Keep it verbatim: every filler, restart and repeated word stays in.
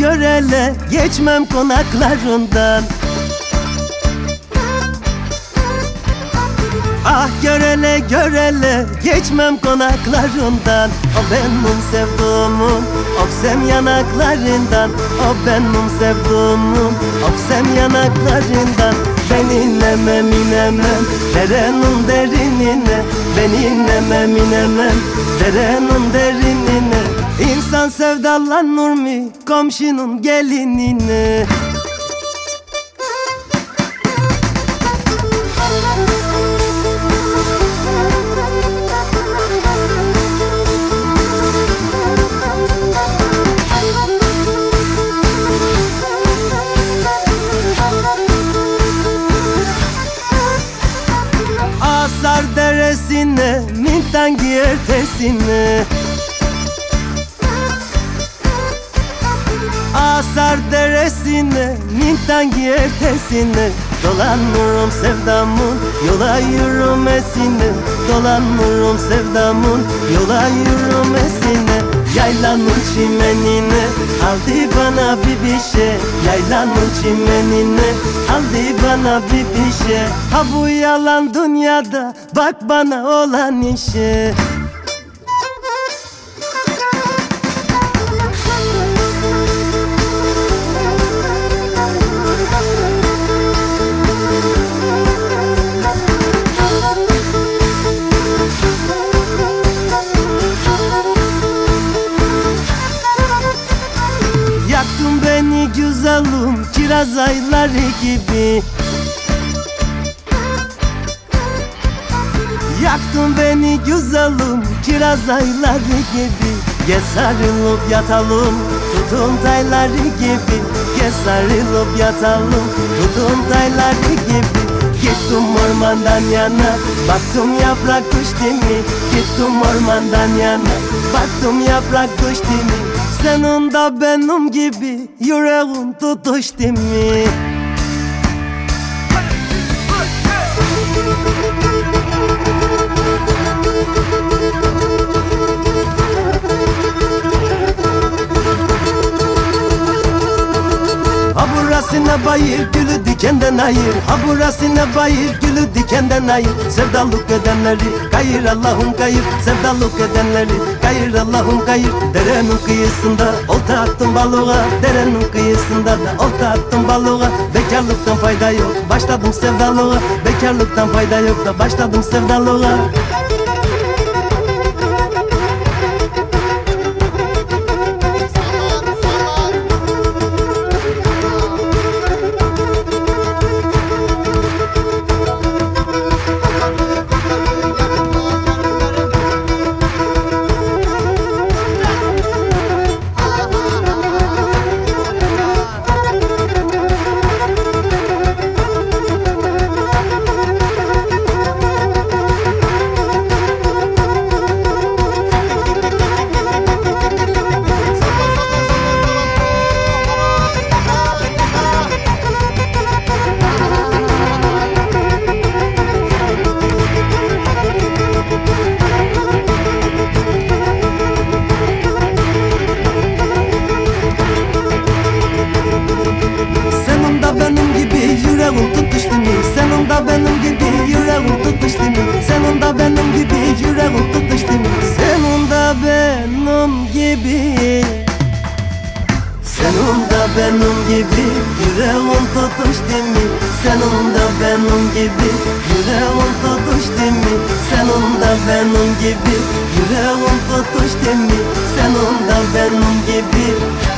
görele geçmem konaklarından. Ah görele görele geçmem konaklarından. O benim sevduğumun öpsem yanaklarından. O benim sevduğumun öpsem yanaklarından. Ben inemem inemem derenin derinine. Ben inemem inemem derenin derinine. İnsan sevdalanır mı komşunun gelinine? Asar deresine, mintangi ertesine. Asar deresine, mintangi ertesine. Dolanırım sevdamın yola yürümesine. Dolanırım sevdamın yola yürümesine. Yaylanın çimenine aldı bana bir bir şey. Yaylanın çimenine aldı bana bir bir şey. Ha bu yalan dünyada bak bana olan işe. Yaktın beni güzelim kiraz ayları gibi. Yaktın beni güzelim kiraz ayları gibi. Gel sarılıp yatalım tutun tayları gibi. Gel sarılıp yatalım tutun tayları gibi. Gittim ormandan yana baktım yaprak düştü mi? Gittim ormandan yana baktım yaprak düştü mi? Senin de benim gibi yüreğin tutuştu mi? Ha burası ne bayır gülü dikenden ayır. Ha burası ne bayır gülü dikenden ayır. Sevdalık edenleri kayır Allah'ım kayır. Sevdalık edenleri kayır Allah'ım kayır. Derenin kıyısında olta attım balığa. Derenin kıyısında da olta attım balığa. Bekarlıktan fayda yok başladım sevdalığa. Bekarlıktan fayda yok da başladım sevdalığa. Yüreğim tutuştu mu? Senin de benim gibi yüreğim tutuştu mu? Senin de benim gibi yüreğim tutuştu mu? Senin de benim gibi. Senin de benim gibi yüreğim tutuştu mu? Senin de benim gibi yüreğim tutuştu mu? Senin de benim gibi yüreğim tutuştu mu? Senin de benim gibi